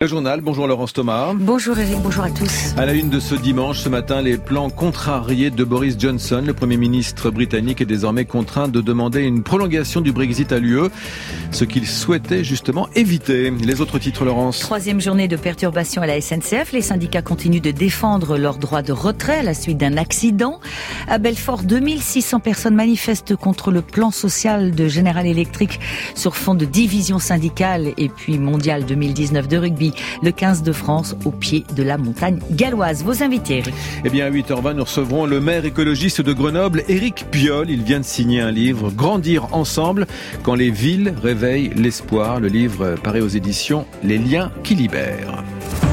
Le journal, bonjour Laurence Thomas. Bonjour Eric, bonjour à tous. À la une de ce dimanche, ce matin, les plans contrariés de Boris Johnson. Le Premier ministre britannique est désormais contraint de demander une prolongation du Brexit à l'UE, ce qu'il souhaitait justement éviter. Les autres titres, Laurence. Troisième journée de perturbation à la SNCF. Les syndicats continuent de défendre leur droit de retrait à la suite d'un accident. À Belfort, 2600 personnes manifestent contre le plan social de General Electric sur fond de division syndicale et puis mondial 2019 de rugby. Le 15 de France au pied de la montagne galloise. Vos invités, Eric. Eh bien, à 8h20, nous recevrons le maire écologiste de Grenoble, Éric Piolle. Il vient de signer un livre, Grandir ensemble, quand les villes réveillent l'espoir. Le livre paraît aux éditions Les Liens qui libèrent.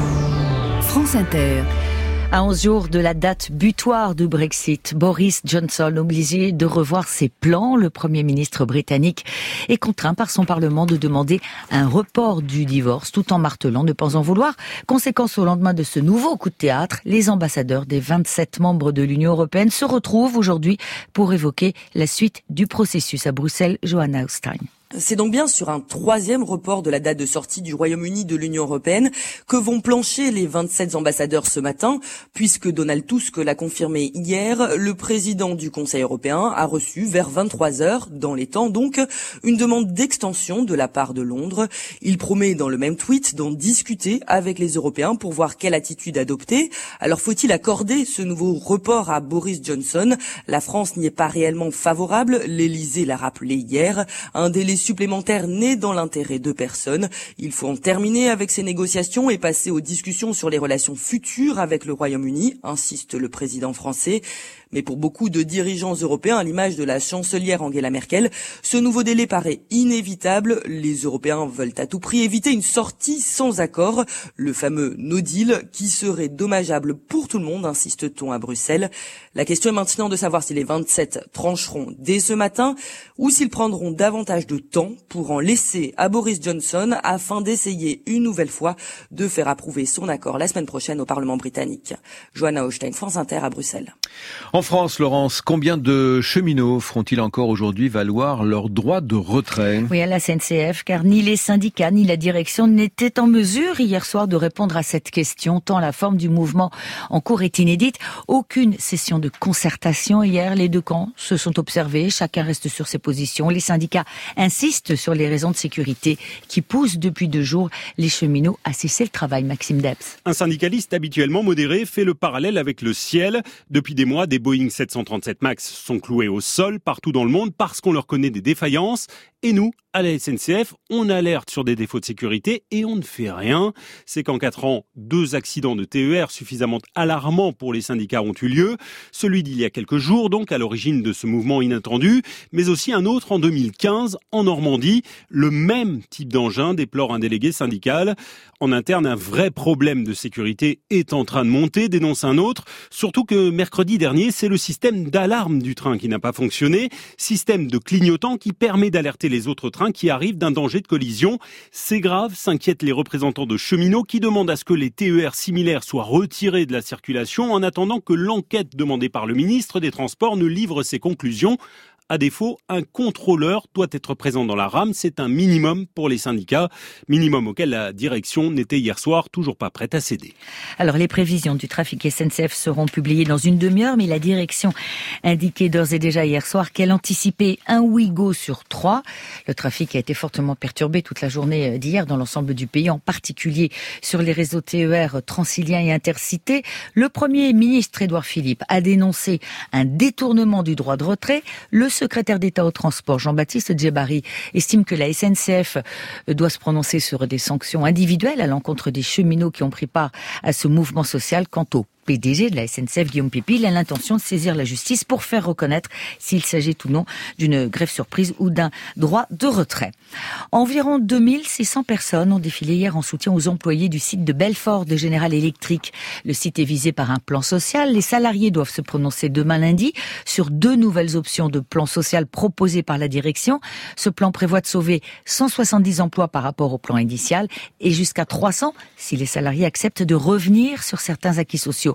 France Inter. À 11 jours de la date butoir du Brexit, Boris Johnson obligé de revoir ses plans. Le Premier ministre britannique est contraint par son Parlement de demander un report du divorce tout en martelant ne pas en vouloir. Conséquence, au lendemain de ce nouveau coup de théâtre, les ambassadeurs des 27 membres de l'Union européenne se retrouvent aujourd'hui pour évoquer la suite du processus à Bruxelles. Johanna Ostijn. C'est donc bien sur un troisième report de la date de sortie du Royaume-Uni de l'Union européenne que vont plancher les 27 ambassadeurs ce matin, puisque Donald Tusk l'a confirmé hier. Le président du Conseil européen a reçu vers 23h, dans les temps donc, une demande d'extension de la part de Londres. Il promet dans le même tweet d'en discuter avec les Européens pour voir quelle attitude adopter. Alors faut-il accorder ce nouveau report à Boris Johnson? La France n'y est pas réellement favorable, l'Elysée l'a rappelé hier. Un délai supplémentaire n'est dans l'intérêt de personne. Il faut en terminer avec ces négociations et passer aux discussions sur les relations futures avec le Royaume-Uni, insiste le président français. Mais pour beaucoup de dirigeants européens, à l'image de la chancelière Angela Merkel, ce nouveau délai paraît inévitable. Les Européens veulent à tout prix éviter une sortie sans accord, le fameux no deal, qui serait dommageable pour tout le monde, insiste-t-on à Bruxelles. La question est maintenant de savoir si les 27 trancheront dès ce matin ou s'ils prendront davantage de temps pour en laisser à Boris Johnson afin d'essayer une nouvelle fois de faire approuver son accord la semaine prochaine au Parlement britannique. Johanna Ostijn, France Inter à Bruxelles. En France, Laurence, combien de cheminots feront-ils encore aujourd'hui valoir leur droit de retrait? Oui, à la SNCF, car ni les syndicats ni la direction n'étaient en mesure hier soir de répondre à cette question, tant la forme du mouvement en cours est inédite. Aucune session de concertation hier. Les deux camps se sont observés, chacun reste sur ses positions. Les syndicats insistent sur les raisons de sécurité qui poussent depuis 2 jours les cheminots à cesser le travail. Maxime Debs. Un syndicaliste habituellement modéré fait le parallèle avec le ciel. Depuis des mois, des Boeing 737 MAX sont cloués au sol partout dans le monde parce qu'on leur connaît des défaillances. Et nous, à la SNCF, on alerte sur des défauts de sécurité et on ne fait rien. C'est qu'en 4 ans, 2 accidents de TER suffisamment alarmants pour les syndicats ont eu lieu. Celui d'il y a quelques jours, donc, à l'origine de ce mouvement inattendu, mais aussi un autre en 2015, en Normandie. Le même type d'engin, déplore un délégué syndical. En interne, un vrai problème de sécurité est en train de monter, dénonce un autre. Surtout que mercredi dernier, c'est le système d'alarme du train qui n'a pas fonctionné. Système de clignotant qui permet d'alerter les autres trains qui arrivent d'un danger de collision. C'est grave, s'inquiètent les représentants de cheminots qui demandent à ce que les TER similaires soient retirés de la circulation en attendant que l'enquête demandée par le ministre des Transports ne livre ses conclusions. À défaut, un contrôleur doit être présent dans la rame. C'est un minimum pour les syndicats. Minimum auquel la direction n'était hier soir toujours pas prête à céder. Alors, les prévisions du trafic SNCF seront publiées dans une demi-heure, mais la direction indiquait d'ores et déjà hier soir qu'elle anticipait un Ouigo sur 3. Le trafic a été fortement perturbé toute la journée d'hier dans l'ensemble du pays, en particulier sur les réseaux TER Transilien et Intercité. Le Premier ministre Édouard Philippe a dénoncé un détournement du droit de retrait. Le secrétaire d'État au transport, Jean-Baptiste Djebbari, estime que la SNCF doit se prononcer sur des sanctions individuelles à l'encontre des cheminots qui ont pris part à ce mouvement social. Quant au PDG de la SNCF, Guillaume Pépy, il a l'intention de saisir la justice pour faire reconnaître s'il s'agit ou non d'une grève surprise ou d'un droit de retrait. Environ 2600 personnes ont défilé hier en soutien aux employés du site de Belfort de General Electric. Le site est visé par un plan social. Les salariés doivent se prononcer demain lundi sur 2 nouvelles options de plan social proposées par la direction. Ce plan prévoit de sauver 170 emplois par rapport au plan initial et jusqu'à 300 si les salariés acceptent de revenir sur certains acquis sociaux.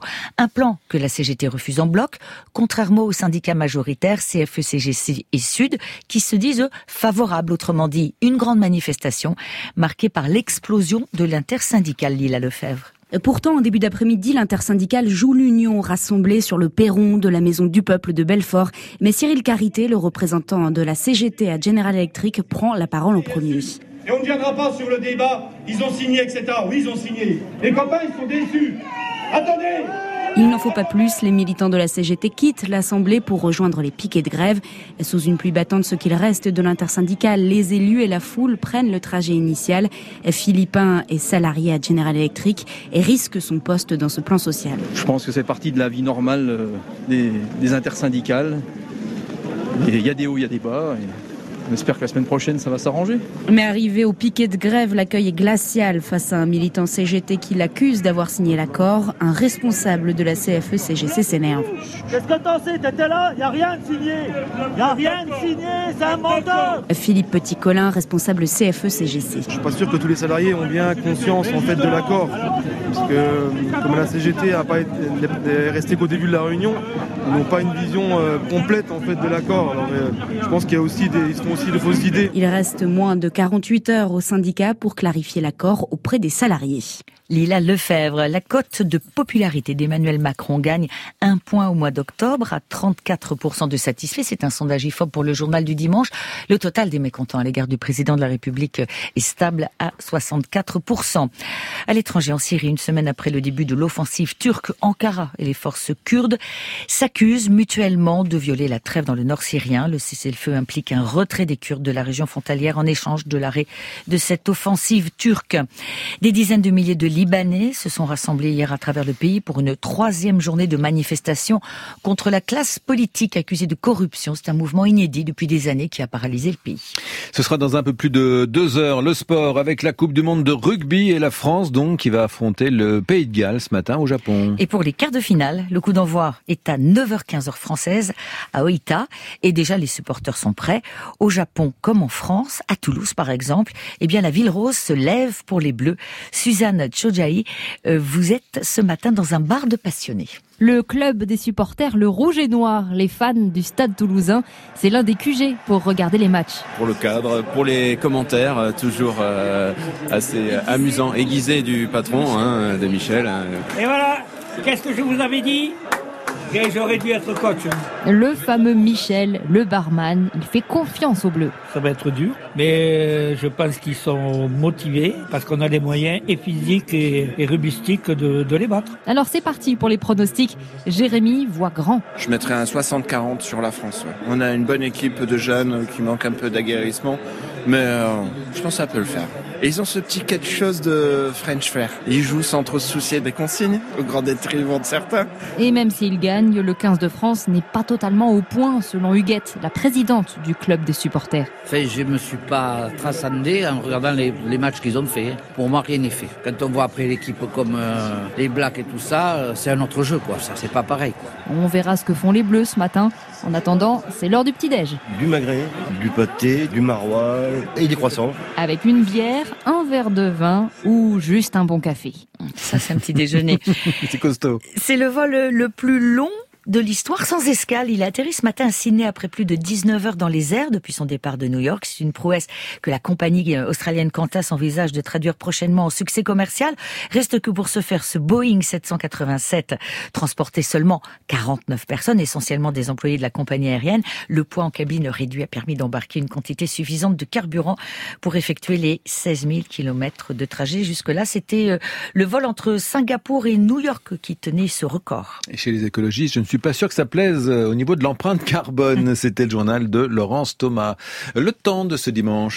Un plan que la CGT refuse en bloc, contrairement aux syndicats majoritaires CFE, CGC et Sud, qui se disent favorables. Autrement dit, une grande manifestation marquée par l'explosion de l'intersyndicale Lila Lefebvre. Pourtant, en début d'après-midi, l'intersyndicale joue l'union rassemblée sur le perron de la Maison du Peuple de Belfort. Mais Cyril Carité, le représentant de la CGT à General Electric, prend la parole en premier. Et on ne viendra pas sur le débat, ils ont signé, etc. Oui, ils ont signé. Les copains, ils sont déçus. Attendez! Il n'en faut pas plus, les militants de la CGT quittent l'Assemblée pour rejoindre les piquets de grève. Sous une pluie battante, ce qu'il reste de l'intersyndicale, les élus et la foule prennent le trajet initial. Philippin est salarié à General Electric et risque son poste dans ce plan social. Je pense que c'est partie de la vie normale des intersyndicales. Il y a des hauts, il y a des bas. On espère que la semaine prochaine, ça va s'arranger. Mais arrivé au piquet de grève, l'accueil est glacial face à un militant CGT qui l'accuse d'avoir signé l'accord. Un responsable de la CFE-CGC s'énerve. Qu'est-ce que t'en sais? T'étais là? Y a rien de signé. Y a rien de signé, c'est un menteur. Philippe Petit-Colin, responsable CFE-CGC. Je suis pas sûr que tous les salariés ont bien conscience en fait de l'accord. Parce que comme la CGT est restée qu'au début de la réunion, ils n'ont pas une vision complète en fait de l'accord. Alors, je pense qu'il y a aussi de fausses idées. Il reste moins de 48 heures au syndicat pour clarifier l'accord auprès des salariés. Lila Lefebvre, la cote de popularité d'Emmanuel Macron gagne 1 point au mois d'octobre à 34% de satisfaits. C'est un sondage IFOP pour le journal du dimanche. Le total des mécontents à l'égard du président de la République est stable à 64%. À l'étranger, en Syrie, une semaine après le début de l'offensive turque, Ankara et les forces kurdes s'accusent mutuellement de violer la trêve dans le nord syrien. Le cessez-le-feu implique un retrait des Kurdes de la région frontalière en échange de l'arrêt de cette offensive turque. Des dizaines de milliers de Libanais se sont rassemblés hier à travers le pays pour une 3e journée de manifestation contre la classe politique accusée de corruption. C'est un mouvement inédit depuis des années qui a paralysé le pays. Ce sera dans un peu plus de 2 heures. Le sport avec la Coupe du Monde de rugby et la France donc qui va affronter le Pays de Galles ce matin au Japon. Et pour les quarts de finale, le coup d'envoi est à 9h15 heure française à Oita et déjà les supporters sont prêts. Au Japon comme en France, à Toulouse par exemple, eh bien la ville rose se lève pour les Bleus. Suzanne Chodjaï, vous êtes ce matin dans un bar de passionnés. Le club des supporters, le Rouge et Noir, les fans du Stade Toulousain, c'est l'un des QG pour regarder les matchs. Pour le cadre, pour les commentaires, toujours assez amusant, aiguisé du patron, de Michel. Et voilà, qu'est-ce que je vous avais dit? Et j'aurais dû être coach. Le fameux Michel, le barman, il fait confiance aux Bleus. Ça va être dur, mais je pense qu'ils sont motivés parce qu'on a les moyens et physiques et rugbyistiques de les battre. Alors c'est parti pour les pronostics. Jérémy voit grand. Je mettrais un 60-40 sur la France. Ouais. On a une bonne équipe de jeunes qui manquent un peu d'aguerrissement, mais je pense que ça peut le faire. Et ils ont ce petit quelque chose de French flair. Ils jouent sans trop se soucier des consignes, au grand détriment de certains. Et même s'ils gagnent, le 15 de France n'est pas totalement au point, selon Huguette, la présidente du club des supporters. Enfin, je me suis pas transcendé en regardant les matchs qu'ils ont fait. Pour moi, rien n'est fait. Quand on voit après l'équipe comme les Blacks et tout ça, c'est un autre jeu, quoi. Ça, c'est pas pareil, quoi. On verra ce que font les Bleus ce matin. En attendant, c'est l'heure du petit-déj. Du magret, du pâté, du maroilles et des croissants. Avec une bière, un verre de vin ou juste un bon café. Ça, c'est un petit déjeuner. C'est costaud. C'est le vol le plus long de l'histoire sans escale. Il a atterri ce matin à Sydney après plus de 19 heures dans les airs depuis son départ de New York. C'est une prouesse que la compagnie australienne Qantas envisage de traduire prochainement en succès commercial. Reste que pour ce faire, ce Boeing 787 transportait seulement 49 personnes, essentiellement des employés de la compagnie aérienne. Le poids en cabine réduit a permis d'embarquer une quantité suffisante de carburant pour effectuer les 16 000 km de trajet. Jusque-là, c'était le vol entre Singapour et New York qui tenait ce record. Et chez les écologistes, je ne suis pas sûr que ça plaise au niveau de l'empreinte carbone. C'était le journal de Laurence Thomas. Le temps de ce dimanche.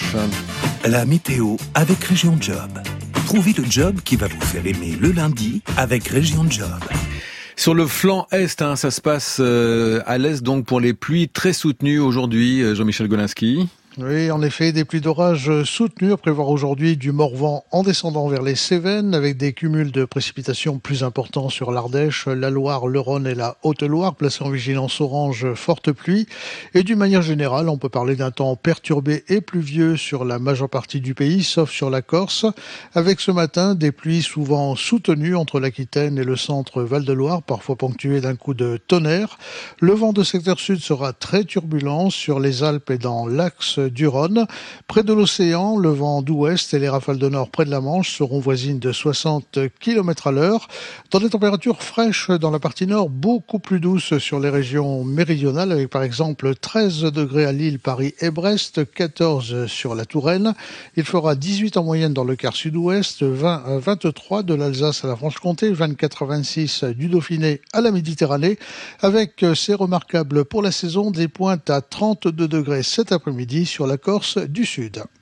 La météo avec Région Job. Trouvez le job qui va vous faire aimer le lundi avec Région Job. Sur le flanc est, ça se passe à l'est donc pour les pluies très soutenues aujourd'hui, Jean-Michel Golinski. Oui, en effet, des pluies d'orage soutenues à prévoir aujourd'hui du Morvan en descendant vers les Cévennes, avec des cumuls de précipitations plus importants sur l'Ardèche, la Loire, le Rhône et la Haute-Loire, placés en vigilance orange forte pluie. Et d'une manière générale, on peut parler d'un temps perturbé et pluvieux sur la majeure partie du pays, sauf sur la Corse, avec ce matin des pluies souvent soutenues entre l'Aquitaine et le centre Val-de-Loire, parfois ponctuées d'un coup de tonnerre. Le vent de secteur sud sera très turbulent sur les Alpes et dans l'axe du Rhône. Près de l'océan, le vent d'ouest et les rafales de nord près de la Manche seront voisines de 60 km à l'heure. Dans des températures fraîches dans la partie nord, beaucoup plus douces sur les régions méridionales, avec par exemple 13 degrés à Lille, Paris et Brest, 14 sur la Touraine. Il fera 18 en moyenne dans le quart sud-ouest, 20 à 23 de l'Alsace à la Franche-Comté, 24 à 26 du Dauphiné à la Méditerranée, avec, c'est remarquable pour la saison, des pointes à 32 degrés cet après-midi sur la Corse du Sud.